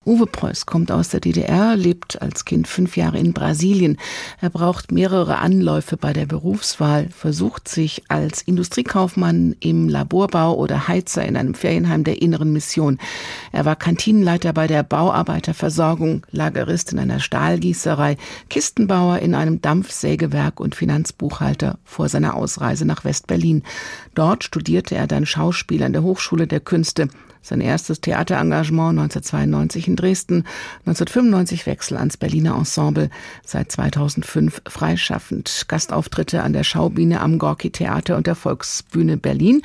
Uwe Preuß kommt aus der DDR, lebt als Kind 5 Jahre in Brasilien. Er braucht mehrere Anläufe bei der Berufswahl, versucht sich als Industriekaufmann im Laborbau oder Heizer in einem Ferienheim der Inneren Mission. Er war Kantinenleiter bei der Bauarbeiterversorgung, Lagerist in einer Stahlgießerei, Kistenbauer in einem Dampfsägewerk und Finanzbuchhalter vor seiner Ausreise nach West-Berlin. Dort studierte er dann Schauspiel an der Hochschule der Künste. Sein erstes Theaterengagement 1992 in Dresden, 1995 Wechsel ans Berliner Ensemble, seit 2005 freischaffend. Gastauftritte an der Schaubühne am Gorki-Theater und der Volksbühne Berlin.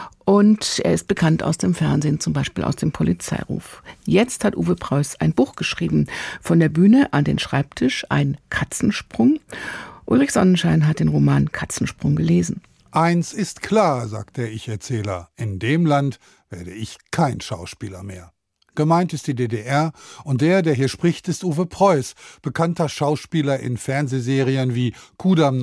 Und er ist bekannt aus dem Fernsehen, zum Beispiel aus dem Polizeiruf. Jetzt hat Uwe Preuß ein Buch geschrieben, von der Bühne an den Schreibtisch, ein Katzensprung. Ulrich Sonnenschein hat den Roman Katzensprung gelesen. Eins ist klar, sagt der Ich-Erzähler, in dem Land werde ich kein Schauspieler mehr. Gemeint ist die DDR und der hier spricht, ist Uwe Preuß, bekannter Schauspieler in Fernsehserien wie Kudamm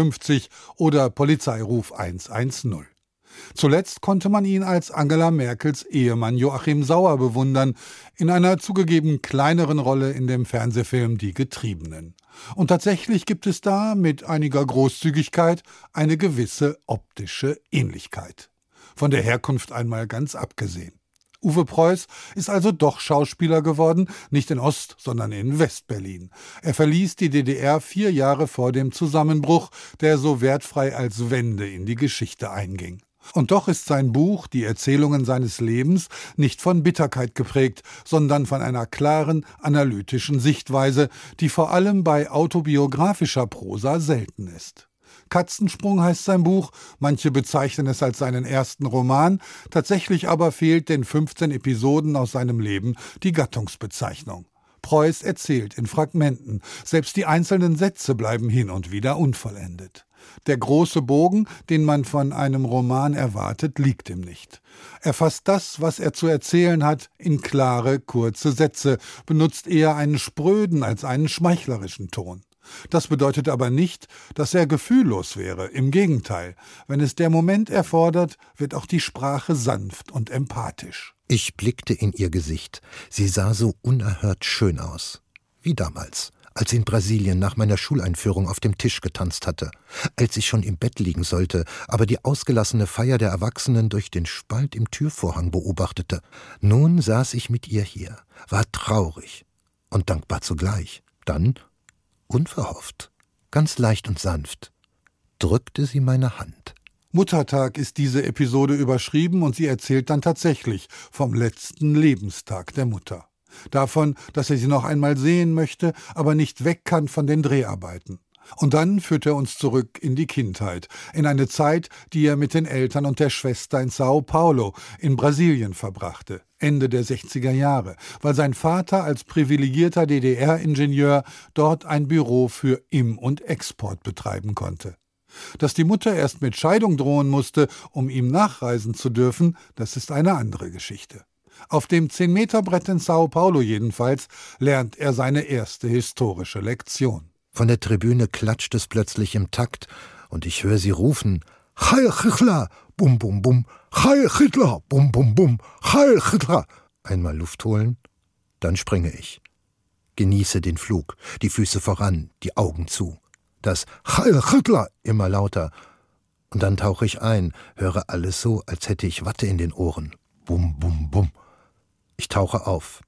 59 oder Polizeiruf 110. Zuletzt konnte man ihn als Angela Merkels Ehemann Joachim Sauer bewundern, in einer zugegeben kleineren Rolle in dem Fernsehfilm Die Getriebenen. Und tatsächlich gibt es da mit einiger Großzügigkeit eine gewisse optische Ähnlichkeit. Von der Herkunft einmal ganz abgesehen. Uwe Preuß ist also doch Schauspieler geworden, nicht in Ost-, sondern in West-Berlin. Er verließ die DDR 4 Jahre vor dem Zusammenbruch, der so wertfrei als Wende in die Geschichte einging. Und doch ist sein Buch, die Erzählungen seines Lebens, nicht von Bitterkeit geprägt, sondern von einer klaren, analytischen Sichtweise, die vor allem bei autobiografischer Prosa selten ist. Katzensprung heißt sein Buch, manche bezeichnen es als seinen ersten Roman, tatsächlich aber fehlt den 15 Episoden aus seinem Leben die Gattungsbezeichnung. Preuß erzählt in Fragmenten, selbst die einzelnen Sätze bleiben hin und wieder unvollendet. Der große Bogen, den man von einem Roman erwartet, liegt ihm nicht. Er fasst das, was er zu erzählen hat, in klare, kurze Sätze, benutzt eher einen spröden als einen schmeichlerischen Ton. Das bedeutet aber nicht, dass er gefühllos wäre, im Gegenteil. Wenn es der Moment erfordert, wird auch die Sprache sanft und empathisch. Ich blickte in ihr Gesicht. Sie sah so unerhört schön aus. Wie damals, als sie in Brasilien nach meiner Schuleinführung auf dem Tisch getanzt hatte, als ich schon im Bett liegen sollte, aber die ausgelassene Feier der Erwachsenen durch den Spalt im Türvorhang beobachtete. Nun saß ich mit ihr hier, war traurig und dankbar zugleich. Dann, unverhofft, ganz leicht und sanft, drückte sie meine Hand. Muttertag ist diese Episode überschrieben und sie erzählt dann tatsächlich vom letzten Lebenstag der Mutter. Davon, dass er sie noch einmal sehen möchte, aber nicht weg kann von den Dreharbeiten. Und dann führt er uns zurück in die Kindheit, in eine Zeit, die er mit den Eltern und der Schwester in Sao Paulo in Brasilien verbrachte, Ende der 60er Jahre, weil sein Vater als privilegierter DDR-Ingenieur dort ein Büro für Im- und Export betreiben konnte. Dass die Mutter erst mit Scheidung drohen musste, um ihm nachreisen zu dürfen, das ist eine andere Geschichte. Auf dem 10-Meter-Brett in Sao Paulo jedenfalls lernt er seine erste historische Lektion. Von der Tribüne klatscht es plötzlich im Takt und ich höre sie rufen: Heil Hitler, bum bum bum, Heil Hitler, bum bum bum, Heil Hitler. Einmal Luft holen, dann springe ich. Genieße den Flug, die Füße voran, die Augen zu. Das Heil Hitler immer lauter. Und dann tauche ich ein, höre alles so, als hätte ich Watte in den Ohren. Bum bum bum. Ich tauche auf.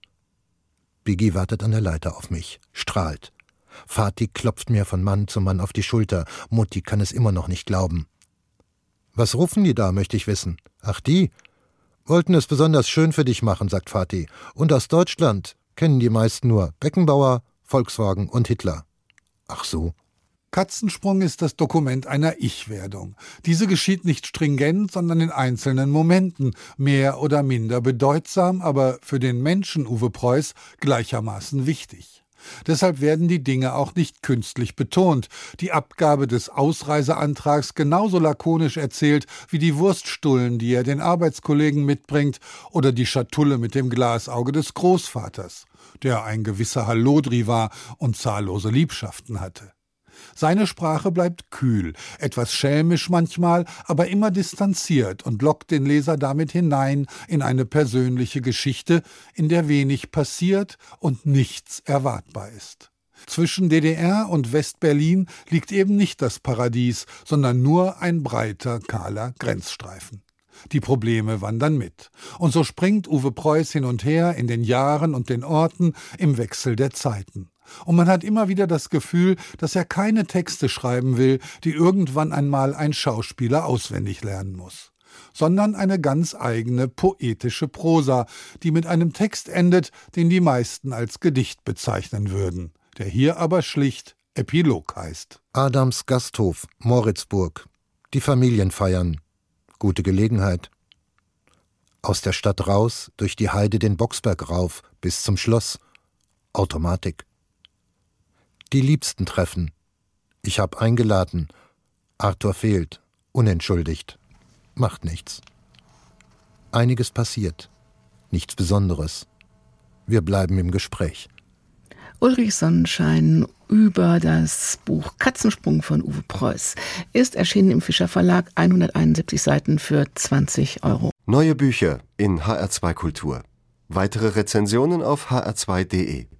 Biggie wartet an der Leiter auf mich, strahlt. Vati klopft mir von Mann zu Mann auf die Schulter. Mutti kann es immer noch nicht glauben. »Was rufen die da, möchte ich wissen?« »Ach, die? Wollten es besonders schön für dich machen«, sagt Vati. »Und aus Deutschland kennen die meisten nur Beckenbauer, Volkswagen und Hitler.« »Ach so.« Katzensprung ist das Dokument einer Ich-Werdung. Diese geschieht nicht stringent, sondern in einzelnen Momenten, mehr oder minder bedeutsam, aber für den Menschen Uwe Preuß gleichermaßen wichtig. Deshalb werden die Dinge auch nicht künstlich betont. Die Abgabe des Ausreiseantrags genauso lakonisch erzählt wie die Wurststullen, die er den Arbeitskollegen mitbringt, oder die Schatulle mit dem Glasauge des Großvaters, der ein gewisser Hallodri war und zahllose Liebschaften hatte. Seine Sprache bleibt kühl, etwas schelmisch manchmal, aber immer distanziert und lockt den Leser damit hinein in eine persönliche Geschichte, in der wenig passiert und nichts erwartbar ist. Zwischen DDR und West-Berlin liegt eben nicht das Paradies, sondern nur ein breiter, kahler Grenzstreifen. Die Probleme wandern mit. Und so springt Uwe Preuß hin und her in den Jahren und den Orten im Wechsel der Zeiten. Und man hat immer wieder das Gefühl, dass er keine Texte schreiben will, die irgendwann einmal ein Schauspieler auswendig lernen muss, sondern eine ganz eigene poetische Prosa, die mit einem Text endet, den die meisten als Gedicht bezeichnen würden, der hier aber schlicht Epilog heißt. Adams Gasthof, Moritzburg. Die Familien feiern. Gute Gelegenheit. Aus der Stadt raus, durch die Heide den Bocksberg rauf, bis zum Schloss. Automatik. Die Liebsten treffen. Ich hab eingeladen. Arthur fehlt. Unentschuldigt. Macht nichts. Einiges passiert. Nichts Besonderes. Wir bleiben im Gespräch. Ulrich Sonnenschein über das Buch Katzensprung von Uwe Preuß ist erschienen im Fischer Verlag, 171 Seiten für 20 €. Neue Bücher in HR2 Kultur. Weitere Rezensionen auf hr2.de.